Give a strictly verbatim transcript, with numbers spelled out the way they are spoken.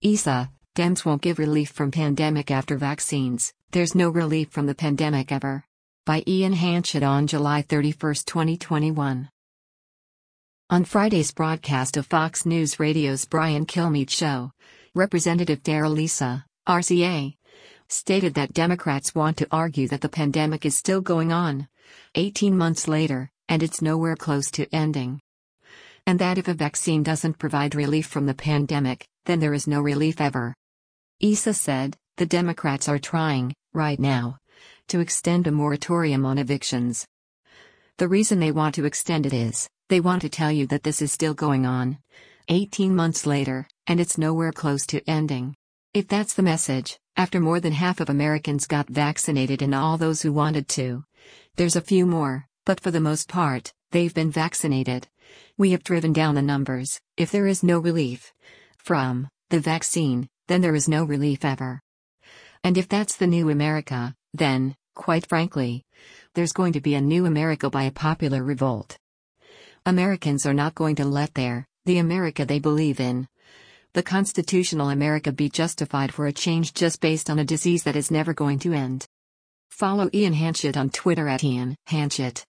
E S A, Dems won't give relief from pandemic after vaccines. There's no relief from the pandemic ever. By Ian Hanchett on July thirty-first, twenty twenty-one. On Friday's broadcast of Fox News Radio's Brian Kilmeade show, Representative Darrell Issa, R C A, stated that Democrats want to argue that the pandemic is still going on, eighteen months later, and it's nowhere close to ending. And that if a vaccine doesn't provide relief from the pandemic, then there is no relief ever. Issa said, the Democrats are trying, right now, to extend a moratorium on evictions. The reason they want to extend it is, they want to tell you that this is still going on, eighteen months later, and it's nowhere close to ending. If that's the message, after more than half of Americans got vaccinated and all those who wanted to, there's a few more, but for the most part, they've been vaccinated. We have driven down the numbers. If there is no relief from the vaccine, then there is no relief ever. And if that's the new America, then, quite frankly, there's going to be a new America by a popular revolt. Americans are not going to let their, the America they believe in, the constitutional America, be justified for a change just based on a disease that is never going to end. Follow Ian Hanchett on Twitter at Ian Hanchett.